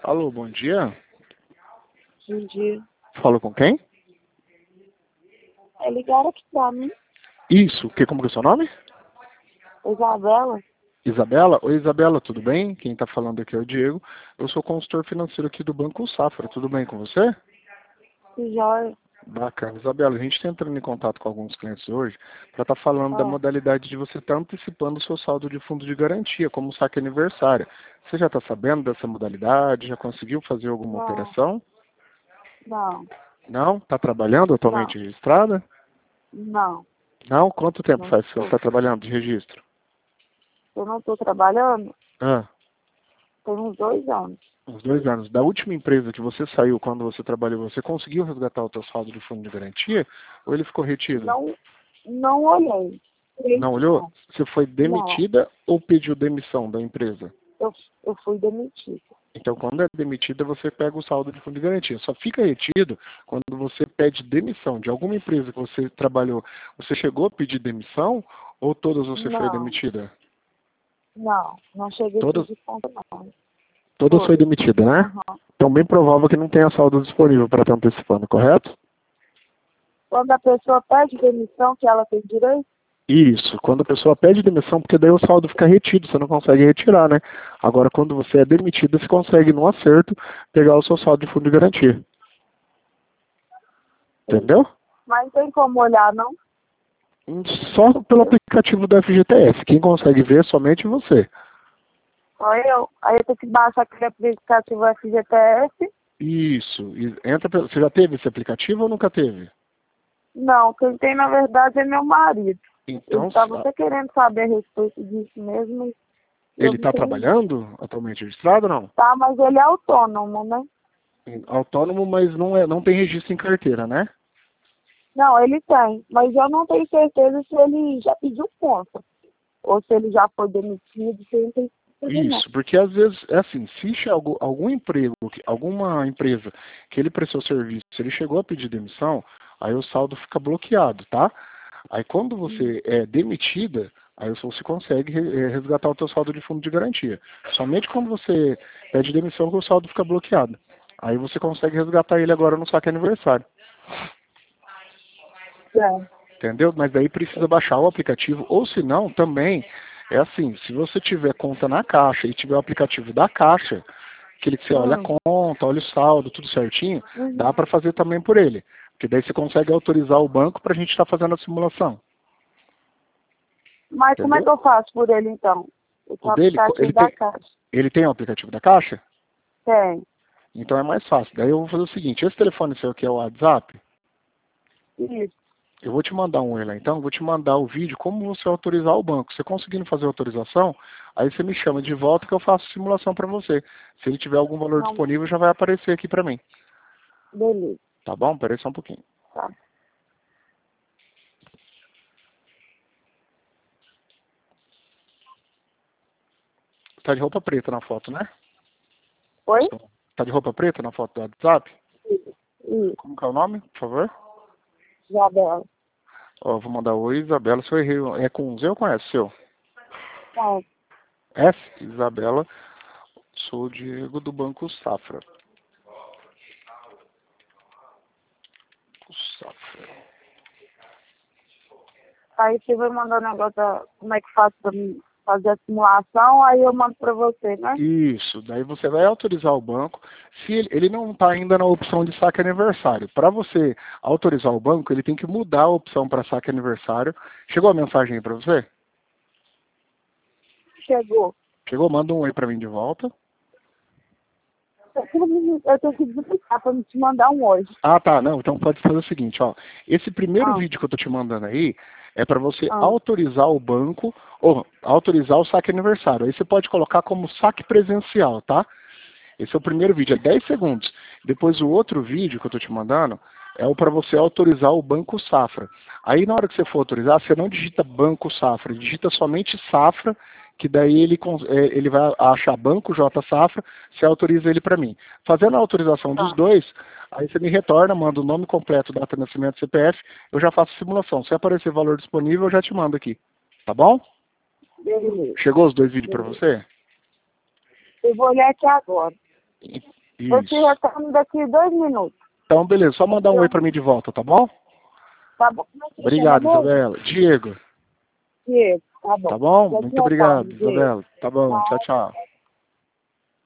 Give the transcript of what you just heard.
Alô, bom dia. Bom dia. Falo com quem? Ligaram aqui pra mim, Isso, como que é o seu nome? Isabela. Isabela? Oi, Isabela, tudo bem? Quem está falando aqui é o Diego. Eu sou consultor financeiro aqui do Banco Safra. Tudo bem com você? Que joia. Bacana. Isabela, a gente está entrando em contato com alguns clientes hoje para estar falando da Ó, modalidade de você estar antecipando o seu saldo de fundo de garantia, como saque aniversário. Você já está sabendo dessa modalidade? Já conseguiu fazer alguma não, operação? não, Não? Está trabalhando não, atualmente registrada? não, Não? Quanto tempo não faz que você estou. está trabalhando de registro? Eu não estou trabalhando Ah. tem uns 2 anos. Uns 2 anos. Da última empresa que você saiu, quando você trabalhou, você conseguiu resgatar o teu saldo de fundo de garantia? Ou ele ficou retido? Não, não olhei. Não olhou? Não, Você foi não. demitida ou pediu demissão da empresa? Eu fui demitida. Então, quando é demitida, você pega o saldo de fundo de garantia. Só fica retido quando você pede demissão de alguma empresa que você trabalhou. Você chegou a pedir demissão ou todas você foi Não, demitida? não cheguei a Todas, pedir conta, não. todas foi Foi. demitida, né? Aham. Então, bem provável que não tenha saldo disponível para estar antecipando, correto? Quando a pessoa pede demissão, que ela tem direito? Isso, quando a pessoa pede demissão, porque daí o saldo fica retido, você não consegue retirar, né? Agora, quando você é demitido, você consegue, no acerto, pegar o seu saldo de fundo de garantia. Entendeu? Mas não tem como olhar, não? Só pelo aplicativo do FGTS. Quem consegue ver é somente você. Só eu. Aí eu tenho que baixar aquele aplicativo FGTS. Isso. Você já teve esse aplicativo ou nunca teve? Não, quem tem na verdade é meu marido. Ele Então, estava até querendo saber a respeito disso mesmo e eu ele não está entendi. trabalhando atualmente registrado ou não? Tá, mas ele é autônomo, né? Autônomo, mas não tem registro em carteira, né? Não, ele tem, mas eu não tenho certeza se ele já pediu conta ou se ele já foi demitido, se ele não tem certeza não. Isso, porque às vezes, é assim, se algum emprego, alguma empresa que ele prestou serviço, se ele chegou a pedir demissão, aí o saldo fica bloqueado, tá? Aí quando você é demitida, aí você consegue resgatar o teu saldo de fundo de garantia. Somente quando você pede demissão que o saldo fica bloqueado. Aí você consegue resgatar ele agora no saque aniversário. É. Entendeu? Mas daí precisa baixar o aplicativo, ou se não, também, é assim, se você tiver conta na Caixa e tiver o aplicativo da Caixa, aquele que você olha a Hum, conta, olha o saldo, tudo certinho, dá uhum. para fazer também por ele. Porque daí você consegue autorizar o banco para a gente estar fazendo a simulação. Mas como é Entendeu? que eu faço por ele então? Eu O tenho dele, aplicativo da Caixa. ele tem o aplicativo da Caixa? Tem. Então é mais fácil. Daí eu vou fazer o seguinte, esse telefone seu aqui é o WhatsApp, Isso. eu vou te mandar um e lá então, vou te mandar o vídeo como você autorizar o banco. Você conseguindo fazer a autorização, aí você me chama de volta que eu faço simulação para você. Se ele tiver algum valor Não, disponível, já vai aparecer aqui para mim. beleza. Tá bom? Peraí só um pouquinho. Tá. Tá de roupa preta na foto, né? Oi? Tá de roupa preta na foto do WhatsApp? Isso. Como que é o nome, por favor? Isabela. Ó, vou mandar oi, Isabela. Se eu errei, é com Z ou com S, seu? Tá. S, Isabela. Sou o Diego do Banco Safra. Safra. Aí você vai mandar o negócio como é que faz pra mim fazer a simulação, aí eu mando pra você, né? Isso, daí você vai autorizar o banco. Se ele não está ainda na opção de saque aniversário. Para você autorizar o banco, ele tem que mudar a opção para saque aniversário. Chegou a mensagem aí para você? Chegou. Chegou? Manda um oi para mim de volta. Eu tenho que duplicar pra me te mandar um hoje. Ah, tá. Não, então pode fazer o seguinte, ó. Esse primeiro Ah, vídeo que eu tô te mandando aí é para você ah, autorizar o banco ou autorizar o saque aniversário. Aí você pode colocar como saque presencial, tá? Esse é o primeiro vídeo, é 10 segundos. Depois o outro vídeo que eu estou te mandando é o para você autorizar o Banco Safra. Aí na hora que você for autorizar, você não digita Banco Safra, digita somente Safra, que daí ele vai achar Banco J Safra, você autoriza ele para mim. Fazendo a autorização dos tá. dois, aí você me retorna, manda o nome completo, data de nascimento, CPF, eu já faço a simulação. Se aparecer valor disponível, eu já te mando aqui. Tá bom? Beleza, Chegou os dois vídeos para beleza. você? Eu vou olhar aqui agora. Eu te Isso. retorno daqui 2 minutos. Então, beleza. Só mandar um oi pra mim de volta, tá bom? Tá bom. Como é que você Obrigado, chama mesmo? Isabela. Diego. Diego, tá bom. Tá bom? Já te Muito obrigado, retorno, Diego. Isabela. Tá bom. Tchau, Tá. tchau.